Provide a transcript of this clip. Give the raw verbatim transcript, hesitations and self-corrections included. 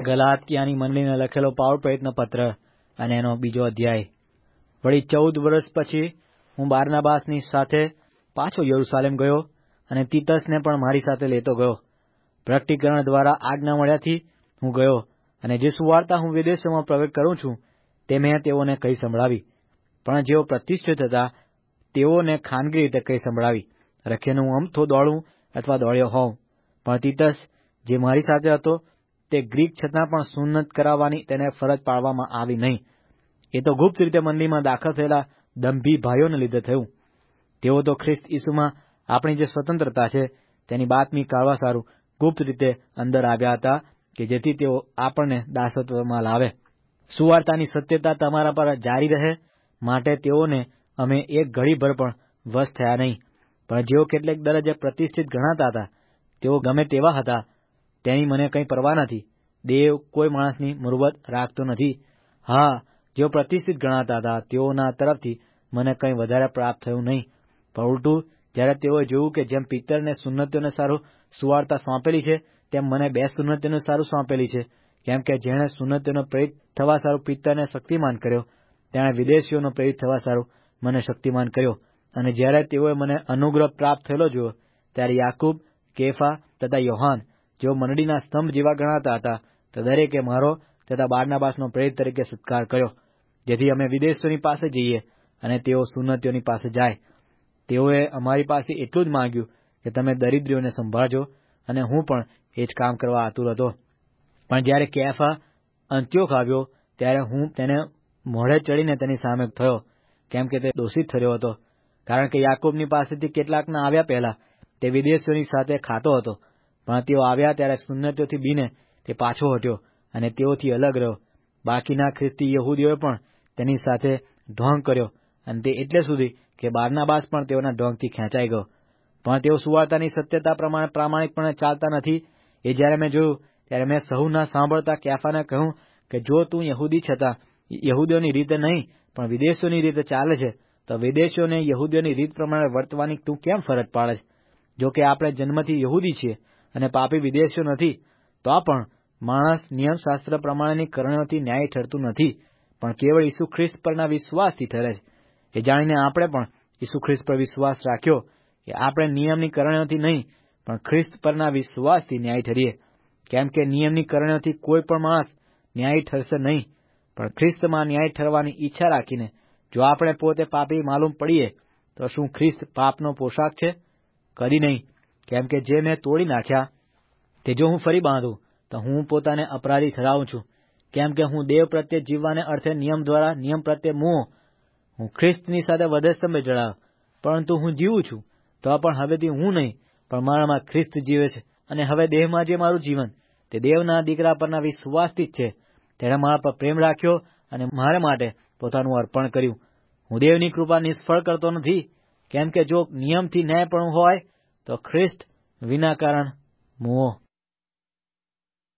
ગલાતિયાની મંડળીને લખેલો પાવલ પ્રયત્ન પત્ર અને એનો બીજો અધ્યાય. વળી ચૌદ વર્ષ પછી હું બારનાબાસની સાથે પાછો યરૂશાલેમ ગયો અને તીતસને પણ મારી સાથે લેતો ગયો. પ્રકટીકરણ દ્વારા આજ્ઞા મળ્યાથી હું ગયો અને જે સુવાર્તા હું વિદેશોમાં પ્રગટ કરું છું તે મેં તેઓને કહી સંભળાવી. પણ જેઓ પ્રતિષ્ઠિત હતા તેઓને ખાનગી રીતે કહી સંભળાવી. રખેનું હું અમથો દોડું અથવા દોડ્યો હોઉં. પણ તીતસ જે મારી સાથે હતો તે ગ્રીક છતાં પણ સુન્નત કરાવવાની તેને ફરજ પાડવામાં આવી નહીં. એ તો ગુપ્ત રીતે મંદિરમાં દાખલ થયેલા દંભી ભાઈઓને લીધે થયું. તેઓ તો ખ્રિસ્ત ઈસુમાં આપણી જે સ્વતંત્રતા છે તેની બાતમી કાઢવા સારું ગુપ્ત રીતે અંદર આવ્યા હતા કે જેથી તેઓ આપણને દાસત્વમાં લાવે. સુવાર્તાની સત્યતા તમારા પર જારી રહે માટે તેઓને અમે એક ઘડીભર પણ વશ થયા નહીં. પણ જેઓ કેટલેક દરજ્જે પ્રતિષ્ઠિત ગણાતા હતા તેઓ ગમે તેવા હતા તેની મને કંઈ પરવા નથી. દેવ કોઈ માણસની મુરવત રાખતો નથી. હા, જેઓ પ્રતિષ્ઠિત ગણાતા હતા તેઓના તરફથી મને કંઈ વધારે પ્રાપ્ત થયું નહીં. પણ ઉલટું જ્યારે તેઓએ જોયું કે જેમ પિત્તરને સુન્નતીઓને સારું સુવાર્તા સોંપેલી છે તેમ મને બે સુન્નતીઓને સારું સોંપેલી છે. કેમ કે જેણે સુન્નતીઓનો પ્રેરિત થવા સારું પિત્તરને શક્તિમાન કર્યો તેણે વિદેશીઓનો પ્રેરિત થવા સારું મને શક્તિમાન કર્યો. અને જ્યારે તેઓએ મને અનુગ્રહ પ્રાપ્ત થયેલો જોયો ત્યારે યાકૂબ, કેફા તથા યોહાન જેઓ મંડળીના સ્તંભ જેવા ગણાતા હતા તો દરેકે મારો તથા બારનાબાસનો પ્રેરિત તરીકે સત્કાર કર્યો, જેથી અમે વિદેશીઓની પાસે જઈએ અને તેઓ સુન્નતીઓની પાસે જાય. તેઓએ અમારી પાસે એટલું જ માંગ્યું કે તમે દરિદ્રીઓને સંભાળજો અને હું પણ એ જ કામ કરવા આતુર હતો. પણ જ્યારે કેફા અંત્યોખ આવ્યો ત્યારે હું તેને મોઢે ચડીને તેની સામે થયો, કેમ કે તે દોષિત ઠર્યો હતો. કારણ કે યાકૂબની પાસેથી કેટલાકના આવ્યા પહેલા તે વિદેશીઓની સાથે ખાતો હતો. પણ તેઓ આવ્યા ત્યારે સુન્નતીઓથી બીને તે પાછો હટ્યો અને તેઓથી અલગ રહ્યો. બાકીના ખ્રિસ્તી યહૂદીઓએ પણ તેની સાથે ઢોંગ કર્યો અને તે એટલે સુધી કે બારનાબાસ પણ તેઓના ઢોંગથી ખેંચાઈ ગયો. પણ તેઓ સુવાર્તાની સત્યતા પ્રમાણે પ્રામાણિકપણે ચાલતા નથી. એ જ્યારે મેં જોયું ત્યારે મેં સહુ ના સાંભળતા કેફાને કહ્યું કે જો તું યહૂદી છતાં યહૂદીઓની રીતે નહીં પણ વિદેશીઓની રીતે ચાલે છે તો વિદેશીઓને યહૂદીઓની રીત પ્રમાણે વર્તવાની તું કેમ ફરજ પાડે છે? જો કે આપણે જન્મથી યહૂદી છીએ અને પાપી વિદેશીઓ નથી, તો પણ માણસ નિયમશાસ્ત્ર પ્રમાણેની કરણીઓથી ન્યાયી ઠરતું નથી, પણ કેવળ ઈસુ ખ્રિસ્ત પરના વિશ્વાસથી ઠરે છે. એ જાણીને આપણે પણ ઈસુ ખ્રિસ્ત પર વિશ્વાસ રાખ્યો કે આપણે નિયમની કરણીઓથી નહીં પણ ખ્રિસ્ત પરના વિશ્વાસથી ન્યાયી ઠરીએ. કેમ કે નિયમની કરણીઓથી કોઈ પણ માણસ ન્યાયી ઠરશે નહીં, પણ ખ્રિસ્તમાં ન્યાયી ઠરવાની ઈચ્છા રાખીને જો આપણે પોતે પાપી માલુમ પડીએ તો શું ખ્રિસ્ત પાપનો પોશાક છે? કદી નહીં. કેમ કે જે મેં તોડી નાખ્યા તે જો હું ફરી બાંધું તો હું પોતાને અપરાધી ઠરાવું છું. કેમ કે હું દેવ પ્રત્યે જીવવાને અર્થે નિયમ દ્વારા નિયમ પ્રત્યે મોહ. હું ખ્રિસ્તની સાથે વધે સ્તંભે જડાયો, પરંતુ હું જીવું છું તો પણ હવેથી હું નહીં પણ મારામાં ખ્રિસ્ત જીવે છે. અને હવે દેહમાં જે મારું જીવન તે દેવના દીકરા પરના વિશ્વાસથી જ છે. તેણે મારા પર પ્રેમ રાખ્યો અને મારા માટે પોતાનું અર્પણ કર્યું. હું દેવની કૃપા નિષ્ફળ કરતો નથી. કેમ કે જો નિયમથી ન્યાય પણ હોય તો ખ્રિસ્ત વિના કારણ મોહ.